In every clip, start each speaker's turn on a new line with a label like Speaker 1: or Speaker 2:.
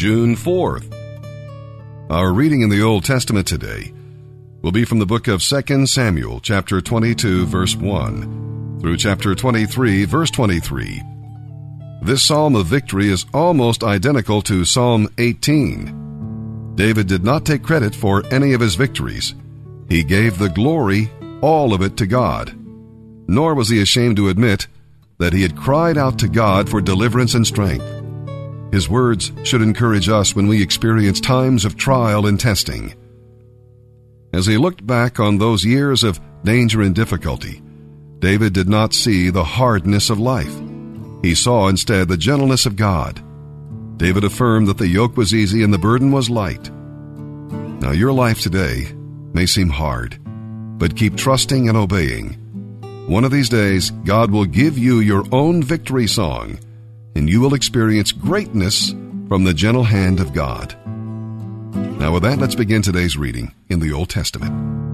Speaker 1: June 4th. Our reading in the Old Testament today will be from the book of 2 Samuel, chapter 22, verse 1, through chapter 23, verse 23. This psalm of victory is almost identical to Psalm 18. David did not take credit for any of his victories. He gave the glory, all of it, to God. Nor was he ashamed to admit that he had cried out to God for deliverance and strength. His words should encourage us when we experience times of trial and testing. As he looked back on those years of danger and difficulty, David did not see the hardness of life. He saw instead the gentleness of God. David affirmed that the yoke was easy and the burden was light. Now your life today may seem hard, but keep trusting and obeying. One of these days, God will give you your own victory song, and you will experience greatness from the gentle hand of God. Now with that, let's begin today's reading in the Old Testament.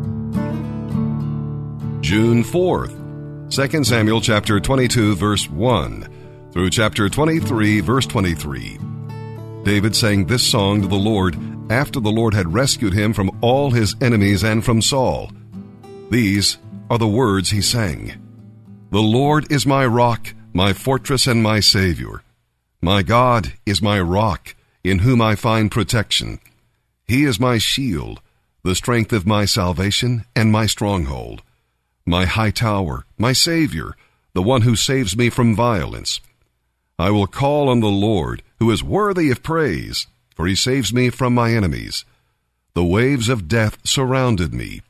Speaker 1: June 4th, 2 Samuel chapter 22, verse 1, through chapter 23, verse 23. David sang this song to the Lord after the Lord had rescued him from all his enemies and from Saul. These are the words he sang. The Lord is my rock, my fortress and my Savior. My God is my rock, in whom I find protection. He is my shield, the strength of my salvation and my stronghold. My high tower, my Savior, the one who saves me from violence. I will call on the Lord, who is worthy of praise, for he saves me from my enemies. The waves of death surrounded me.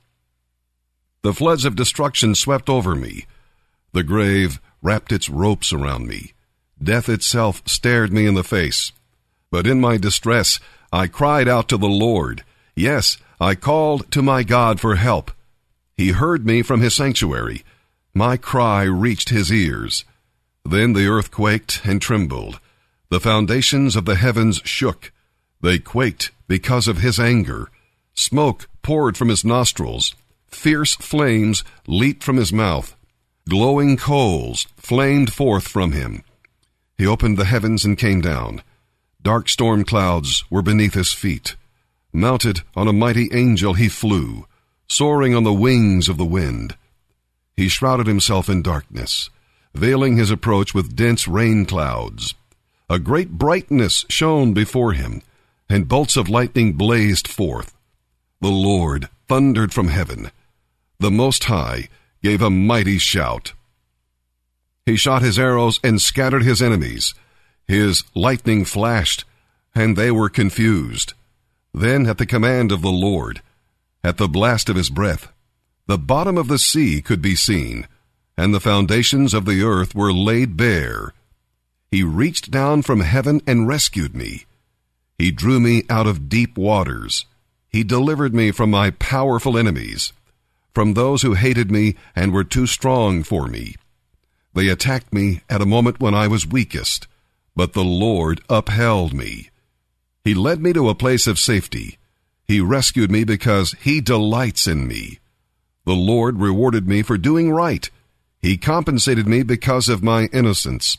Speaker 1: The floods of destruction swept over me. The grave wrapped its ropes around me. Death itself stared me in the face. But in my distress, I cried out to the Lord. Yes, I called to my God for help. He heard me from his sanctuary. My cry reached his ears. Then the earth quaked and trembled. The foundations of the heavens shook. They quaked because of his anger. Smoke poured from his nostrils. Fierce flames leaped from his mouth. Glowing coals flamed forth from him. He opened the heavens and came down. Dark storm clouds were beneath his feet. Mounted on a mighty angel he flew, soaring on the wings of the wind. He shrouded himself in darkness, veiling his approach with dense rain clouds. A great brightness shone before him, and bolts of lightning blazed forth. The Lord thundered from heaven. The Most High gave a mighty shout. He shot his arrows and scattered his enemies. His lightning flashed, and they were confused. Then at the command of the Lord, at the blast of his breath, the bottom of the sea could be seen, and the foundations of the earth were laid bare. He reached down from heaven and rescued me. He drew me out of deep waters. He delivered me from my powerful enemies, from those who hated me and were too strong for me. They attacked me at a moment when I was weakest, but the Lord upheld me. He led me to a place of safety. He rescued me because he delights in me. The Lord rewarded me for doing right. He compensated me because of my innocence.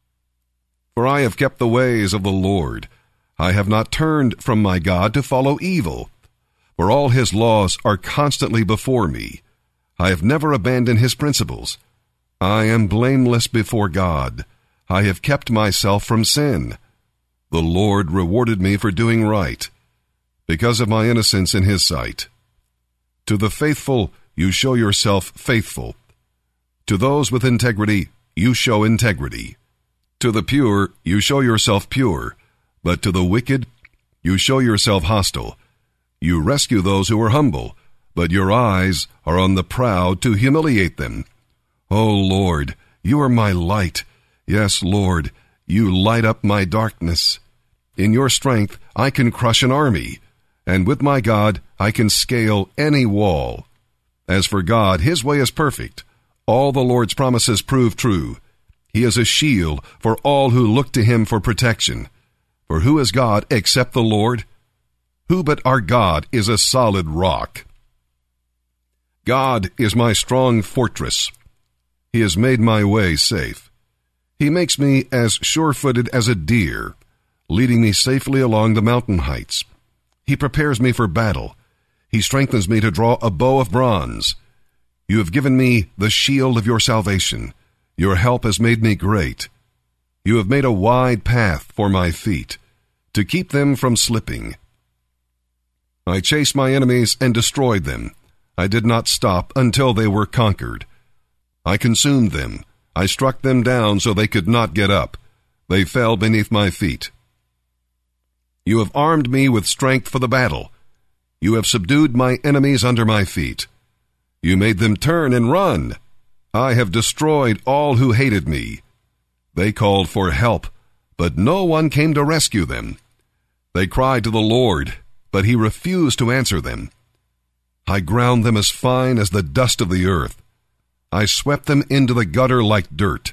Speaker 1: For I have kept the ways of the Lord. I have not turned from my God to follow evil. For all his laws are constantly before me. I have never abandoned his principles. I am blameless before God. I have kept myself from sin. The Lord rewarded me for doing right, because of my innocence in his sight. To the faithful you show yourself faithful. To those with integrity you show integrity. To the pure you show yourself pure, but to the wicked you show yourself hostile. You rescue those who are humble, but your eyes are on the proud to humiliate them. O Lord, you are my light. Yes, Lord, you light up my darkness. In your strength I can crush an army, and with my God I can scale any wall. As for God, his way is perfect. All the Lord's promises prove true. He is a shield for all who look to him for protection. For who is God except the Lord? Who but our God is a solid rock? God is my strong fortress. He has made my way safe. He makes me as sure-footed as a deer. leading me safely along the mountain heights. He prepares me for battle. He strengthens me to draw a bow of bronze. You have given me the shield of your salvation. Your help has made me great. You have made a wide path for my feet, to keep them from slipping. I chased my enemies and destroyed them. I did not stop until they were conquered. I consumed them. I struck them down so they could not get up. They fell beneath my feet. You have armed me with strength for the battle. You have subdued my enemies under my feet. You made them turn and run. I have destroyed all who hated me. They called for help, but no one came to rescue them. They cried to the Lord, but he refused to answer them. I ground them as fine as the dust of the earth. I swept them into the gutter like dirt.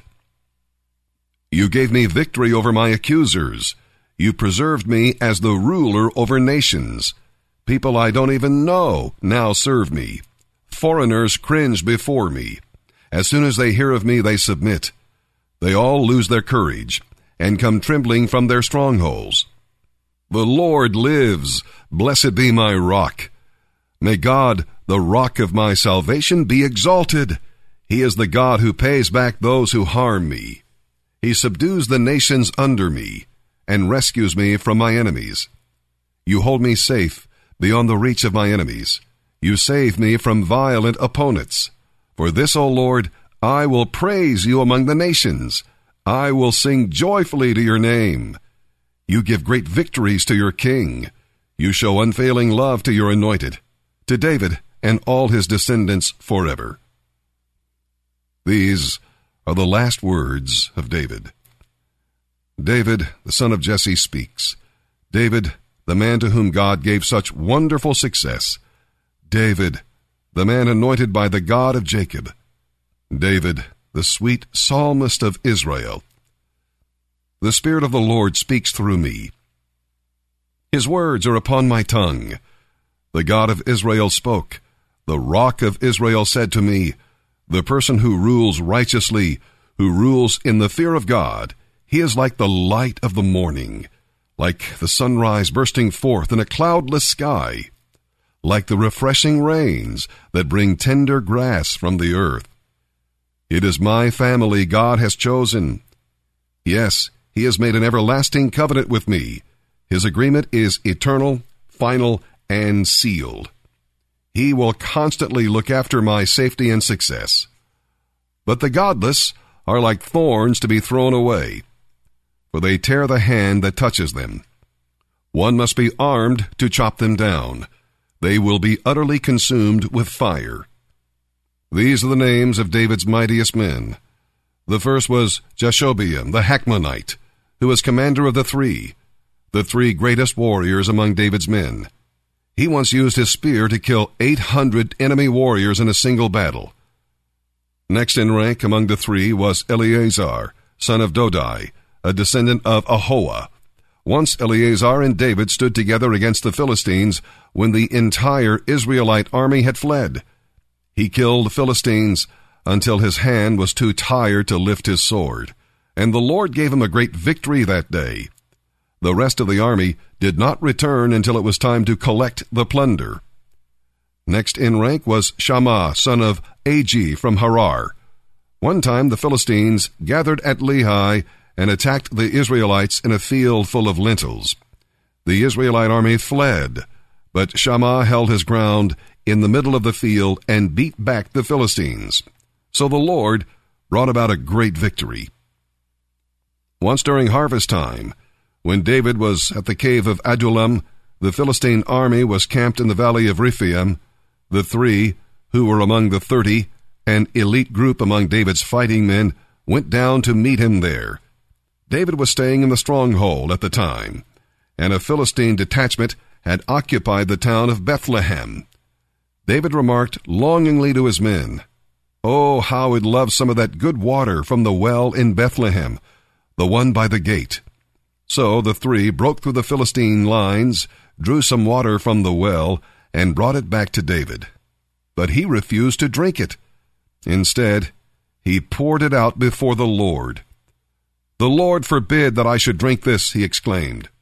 Speaker 1: You gave me victory over my accusers. You preserved me as the ruler over nations. People I don't even know now serve me. Foreigners cringe before me. As soon as they hear of me, they submit. They all lose their courage and come trembling from their strongholds. The Lord lives. Blessed be my rock. May God, the rock of my salvation, be exalted. He is the God who pays back those who harm me. He subdues the nations under me and rescues me from my enemies. You hold me safe beyond the reach of my enemies. You save me from violent opponents. For this, O Lord, I will praise you among the nations. I will sing joyfully to your name. You give great victories to your king. You show unfailing love to your anointed, to David and all his descendants forever. These are the last words of David. David, the son of Jesse, speaks. David, the man to whom God gave such wonderful success. David, the man anointed by the God of Jacob. David, the sweet psalmist of Israel. The Spirit of the Lord speaks through me. His words are upon my tongue. The God of Israel spoke. The Rock of Israel said to me, the person who rules righteously, who rules in the fear of God, he is like the light of the morning, like the sunrise bursting forth in a cloudless sky, like the refreshing rains that bring tender grass from the earth. It is my family God has chosen. Yes, he has made an everlasting covenant with me. His agreement is eternal, final, and sealed. He will constantly look after my safety and success. But the godless are like thorns to be thrown away, for they tear the hand that touches them. One must be armed to chop them down. They will be utterly consumed with fire. These are the names of David's mightiest men. The first was Jashobeam, the Hachmonite, who was commander of the three greatest warriors among David's men. He once used his spear to kill 800 enemy warriors in a single battle. Next in rank among the three was Eleazar, son of Dodai, a descendant of Ahoah. Once Eleazar and David stood together against the Philistines when the entire Israelite army had fled. He killed the Philistines until his hand was too tired to lift his sword, and the Lord gave him a great victory that day. The rest of the army did not return until it was time to collect the plunder. Next in rank was Shammah, son of Agi from Harar. One time the Philistines gathered at Lehi and attacked the Israelites in a field full of lentils. The Israelite army fled, but Shammah held his ground in the middle of the field and beat back the Philistines. So the Lord brought about a great victory. Once during harvest time, when David was at the cave of Adullam, the Philistine army was camped in the valley of Rephaim. The three, who were among the 30, an elite group among David's fighting men, went down to meet him there. David was staying in the stronghold at the time, and a Philistine detachment had occupied the town of Bethlehem. David remarked longingly to his men, "Oh, how I'd love some of that good water from the well in Bethlehem, the one by the gate." So the three broke through the Philistine lines, drew some water from the well, and brought it back to David. But he refused to drink it. Instead, he poured it out before the Lord. "The Lord forbid that I should drink this," he exclaimed.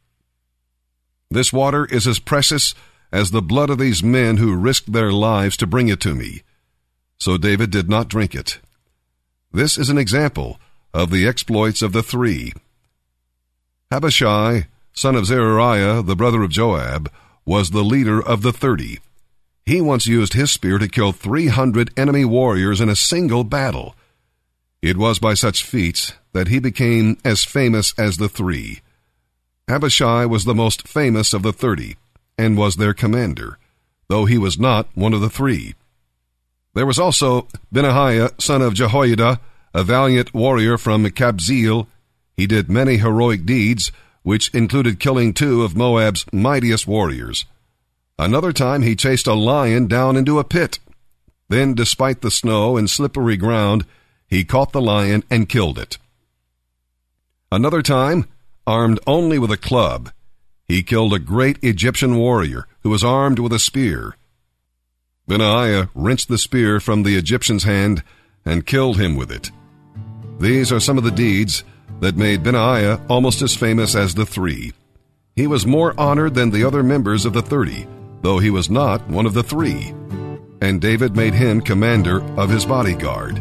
Speaker 1: This water is as precious as the blood of these men who risked their lives to bring it to me." So David did not drink it. This is an example of the exploits of the three. Abishai, son of Zeruiah, the brother of Joab, was the leader of the 30. He once used his spear to kill 300 enemy warriors in a single battle. It was by such feats that he became as famous as the three. Abishai was the most famous of the 30, and was their commander, though he was not one of the three. There was also Benaiah, son of Jehoiada, a valiant warrior from Kabzeel. He did many heroic deeds, which included killing 2 of Moab's mightiest warriors. Another time he chased a lion down into a pit. Then, despite the snow and slippery ground, he caught the lion and killed it. Another time, armed only with a club, he killed a great Egyptian warrior who was armed with a spear. Benaiah wrenched the spear from the Egyptian's hand and killed him with it. These are some of the deeds that made Benaiah almost as famous as the three. He was more honored than the other members of the 30, though he was not one of the three. And David made him commander of his bodyguard.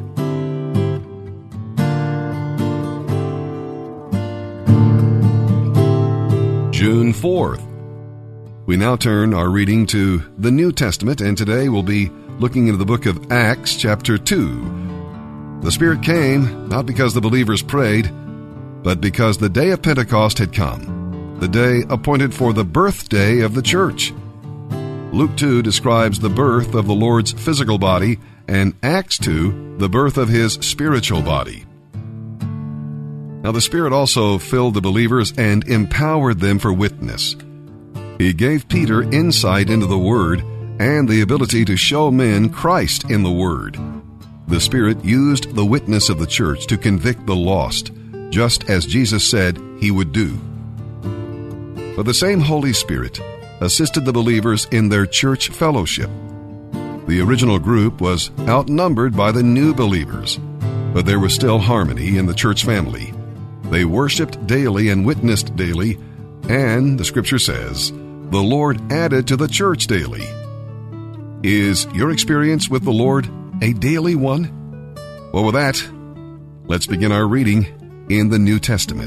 Speaker 1: June 4th. We now turn our reading to the New Testament, and today we'll be looking into the book of Acts, chapter 2. The Spirit came, not because the believers prayed, but because the day of Pentecost had come, the day appointed for the birthday of the church. Luke 2 describes the birth of the Lord's physical body, and Acts 2, the birth of his spiritual body. Now the Spirit also filled the believers and empowered them for witness. He gave Peter insight into the Word and the ability to show men Christ in the Word. The Spirit used the witness of the church to convict the lost, just as Jesus said he would do. But the same Holy Spirit assisted the believers in their church fellowship. The original group was outnumbered by the new believers, but there was still harmony in the church family. They worshiped daily and witnessed daily, and, the Scripture says, the Lord added to the church daily. Is your experience with the Lord a daily one? Well, with that, let's begin our reading in the New Testament.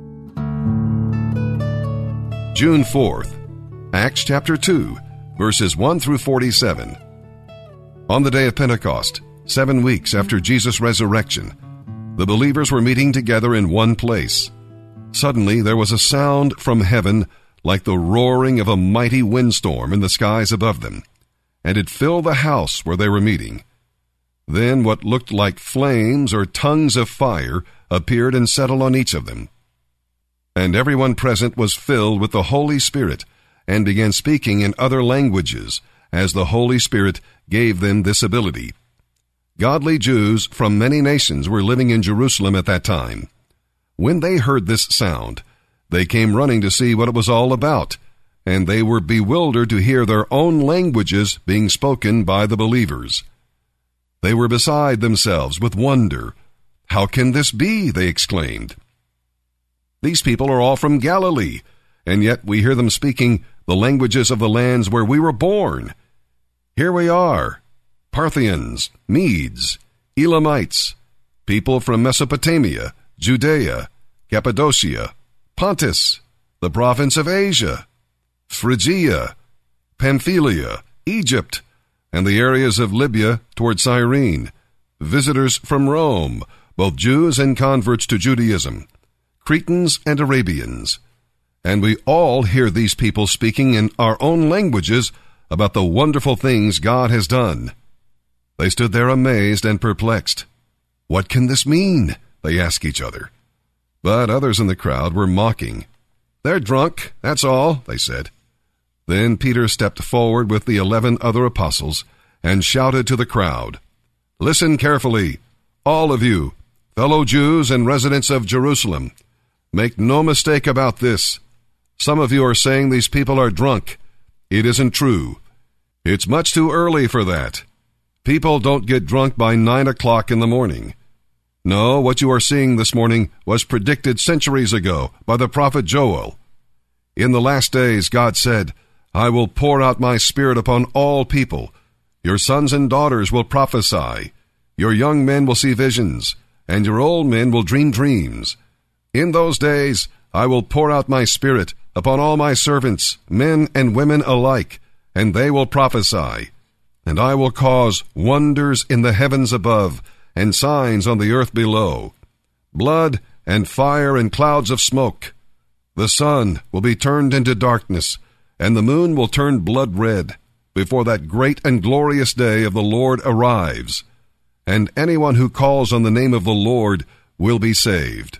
Speaker 1: June 4th, Acts chapter 2, verses 1 through 47. On the day of Pentecost, 7 weeks after Jesus' resurrection, the believers were meeting together in one place. Suddenly there was a sound from heaven like the roaring of a mighty windstorm in the skies above them, and it filled the house where they were meeting. Then what looked like flames or tongues of fire appeared and settled on each of them. And everyone present was filled with the Holy Spirit and began speaking in other languages, as the Holy Spirit gave them this ability. Godly Jews from many nations were living in Jerusalem at that time. When they heard this sound, they came running to see what it was all about, and they were bewildered to hear their own languages being spoken by the believers. They were beside themselves with wonder. "How can this be?" they exclaimed. "These people are all from Galilee, and yet we hear them speaking the languages of the lands where we were born. Here we are, Parthians, Medes, Elamites, people from Mesopotamia, Judea, Cappadocia, Pontus, the province of Asia, Phrygia, Pamphylia, Egypt, and the areas of Libya toward Cyrene, visitors from Rome, both Jews and converts to Judaism, Cretans and Arabians. And we all hear these people speaking in our own languages about the wonderful things God has done." They stood there amazed and perplexed. "What can this mean?" they asked each other. But others in the crowd were mocking. "They're drunk, that's all," they said. Then Peter stepped forward with the 11 other apostles and shouted to the crowd, "Listen carefully, all of you, fellow Jews and residents of Jerusalem. Make no mistake about this. Some of you are saying these people are drunk. It isn't true. It's much too early for that. People don't get drunk by 9 o'clock in the morning. No, what you are seeing this morning was predicted centuries ago by the prophet Joel. In the last days, God said, I will pour out my Spirit upon all people. Your sons and daughters will prophesy. Your young men will see visions, and your old men will dream dreams. In those days, I will pour out my Spirit upon all my servants, men and women alike, and they will prophesy. And I will cause wonders in the heavens above, and signs on the earth below, blood and fire and clouds of smoke. The sun will be turned into darkness, and the moon will turn blood red, before that great and glorious day of the Lord arrives. And anyone who calls on the name of the Lord will be saved.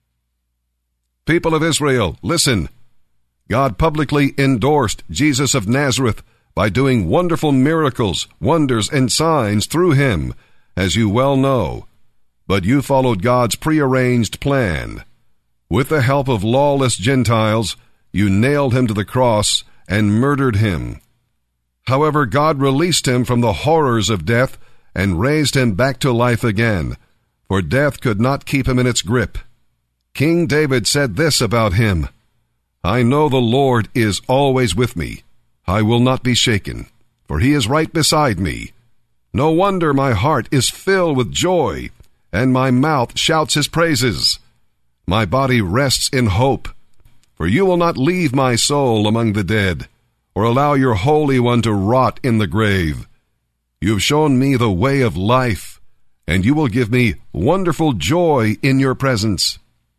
Speaker 1: People of Israel, listen. God publicly endorsed Jesus of Nazareth by doing wonderful miracles, wonders, and signs through him, as you well know. But you followed God's prearranged plan. With the help of lawless Gentiles, you nailed him to the cross and murdered him. However, God released him from the horrors of death and raised him back to life again, for death could not keep him in its grip. King David said this about him, I know the Lord is always with me. I will not be shaken, for he is right beside me. No wonder my heart is filled with joy, and my mouth shouts his praises. My body rests in hope, for you will not leave my soul among the dead, or allow your Holy One to rot in the grave. You have shown me the way of life, and you will give me wonderful joy in your presence.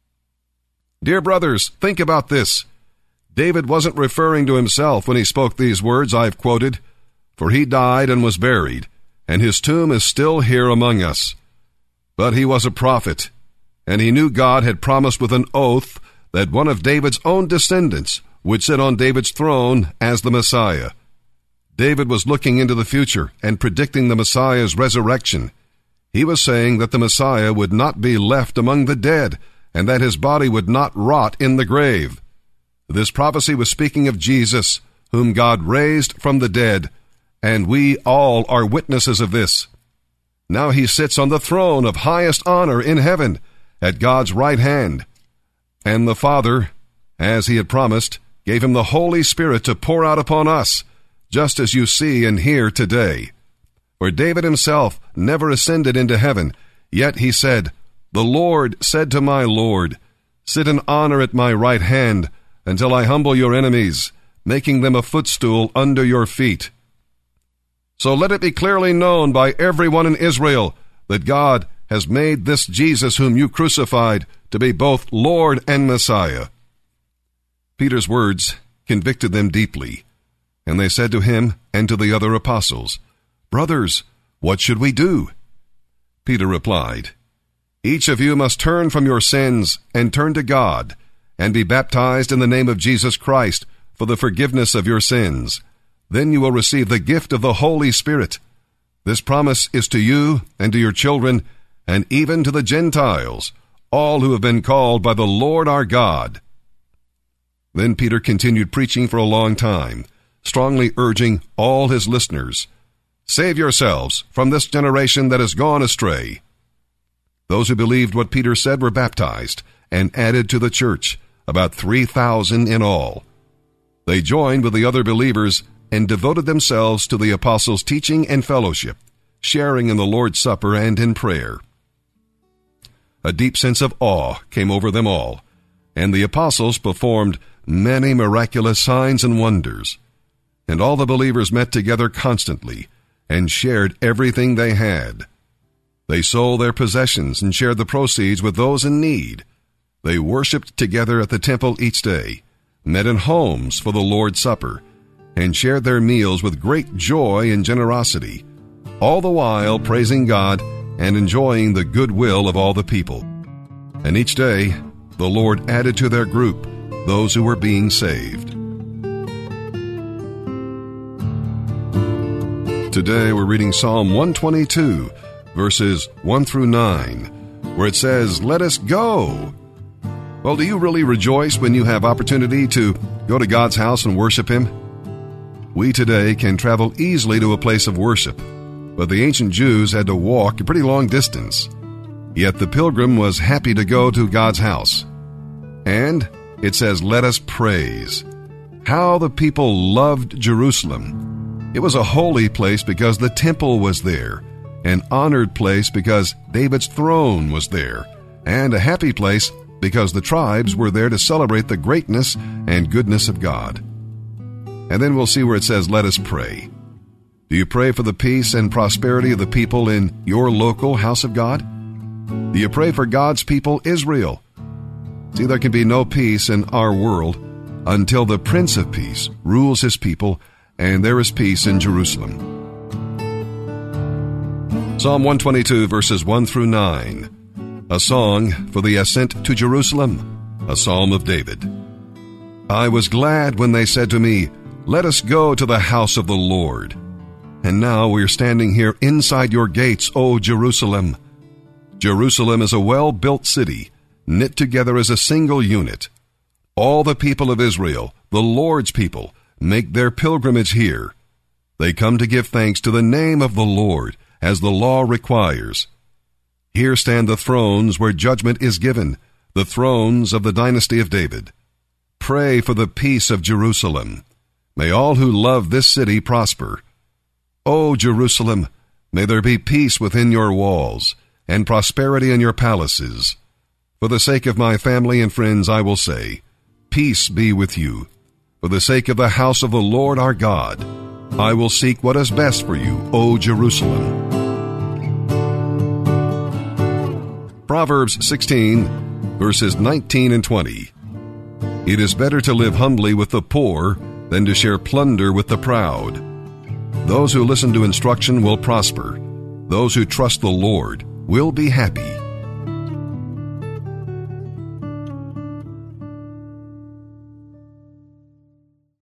Speaker 1: Dear brothers, think about this. David wasn't referring to himself when he spoke these words I've quoted, for he died and was buried, and his tomb is still here among us. But he was a prophet, and he knew God had promised with an oath that one of David's own descendants would sit on David's throne as the Messiah. David was looking into the future and predicting the Messiah's resurrection. He was saying that the Messiah would not be left among the dead, and that his body would not rot in the grave. This prophecy was speaking of Jesus, whom God raised from the dead, and we all are witnesses of this. Now he sits on the throne of highest honor in heaven, at God's right hand. And the Father, as he had promised, gave him the Holy Spirit to pour out upon us, just as you see and hear today. For David himself never ascended into heaven, yet he said, The Lord said to my Lord, Sit in honor at my right hand, until I humble your enemies, making them a footstool under your feet. So let it be clearly known by everyone in Israel that God has made this Jesus whom you crucified to be both Lord and Messiah. Peter's words convicted them deeply, and they said to him and to the other apostles, Brothers, what should we do? Peter replied, Each of you must turn from your sins and turn to God, and be baptized in the name of Jesus Christ for the forgiveness of your sins. Then you will receive the gift of the Holy Spirit. This promise is to you and to your children, and even to the Gentiles, all who have been called by the Lord our God. Then Peter continued preaching for a long time, strongly urging all his listeners, Save yourselves from this generation that has gone astray. Those who believed what Peter said were baptized and added to the church, about 3,000 in all. They joined with the other believers and devoted themselves to the apostles' teaching and fellowship, sharing in the Lord's Supper and in prayer. A deep sense of awe came over them all, and the apostles performed many miraculous signs and wonders. And all the believers met together constantly and shared everything they had. They sold their possessions and shared the proceeds with those in need. They worshiped together at the temple each day, met in homes for the Lord's Supper, and shared their meals with great joy and generosity, all the while praising God and enjoying the goodwill of all the people. And each day, the Lord added to their group those who were being saved. Today we're reading Psalm 122, verses 1 through 9, where it says, Let us go. Well, do you really rejoice when you have opportunity to go to God's house and worship Him? We today can travel easily to a place of worship, but the ancient Jews had to walk a pretty long distance. Yet the pilgrim was happy to go to God's house. And it says, "Let us praise." How the people loved Jerusalem. It was a holy place because the temple was there, an honored place because David's throne was there, and a happy place because the tribes were there to celebrate the greatness and goodness of God. And then we'll see where it says, "Let us pray." Do you pray for the peace and prosperity of the people in your local house of God? Do you pray for God's people, Israel? See, there can be no peace in our world until the Prince of Peace rules his people, and there is peace in Jerusalem. Psalm 122, verses 1 through 9. A song for the ascent to Jerusalem, a psalm of David. I was glad when they said to me, "Let us go to the house of the Lord." And now we are standing here inside your gates, O Jerusalem. Jerusalem is a well-built city, knit together as a single unit. All the people of Israel, the Lord's people, make their pilgrimage here. They come to give thanks to the name of the Lord, as the law requires. Here stand the thrones where judgment is given, the thrones of the dynasty of David. Pray for the peace of Jerusalem. May all who love this city prosper. O Jerusalem, may there be peace within your walls, and prosperity in your palaces. For the sake of my family and friends, I will say, peace be with you. For the sake of the house of the Lord our God, I will seek what is best for you, O Jerusalem. Proverbs 16, verses 19 and 20. It is better to live humbly with the poor than to share plunder with the proud. Those who listen to instruction will prosper. Those who trust the Lord will be happy.